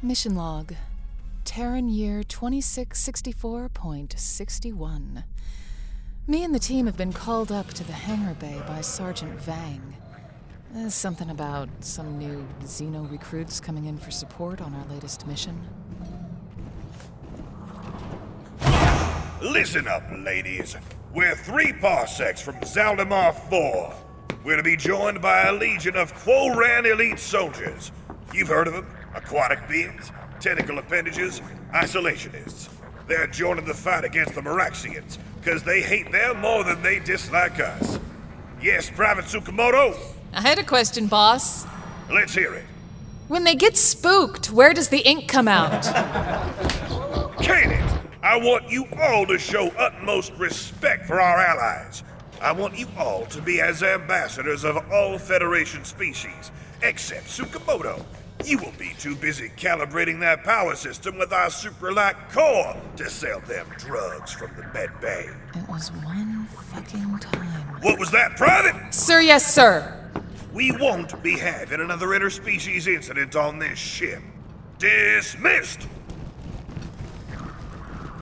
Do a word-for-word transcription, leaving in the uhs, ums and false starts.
Mission log. Terran year twenty-six sixty-four point six one. Me and the team have been called up to the hangar bay by Sergeant Vang. Uh, something about some new Xeno recruits coming in for support on our latest mission. Listen up, ladies. We're three parsecs from Zaldemar four. We're to be joined by a legion of Quoran elite soldiers. You've heard of them? Aquatic beings, tentacle appendages, isolationists. They're joining the fight against the Meraxians, because they hate them more than they dislike us. Yes, Private Tsukamoto? I had a question, boss. Let's hear it. When they get spooked, where does the ink come out? Kanan, I want you all to show utmost respect for our allies. I want you all to be as ambassadors of all Federation species, except Tsukamoto. You will be too busy calibrating that power system with our super-light core to sell them drugs from the med bay. It was one fucking time. What was that, Private? Sir, yes, sir. We won't be having another interspecies incident on this ship. Dismissed!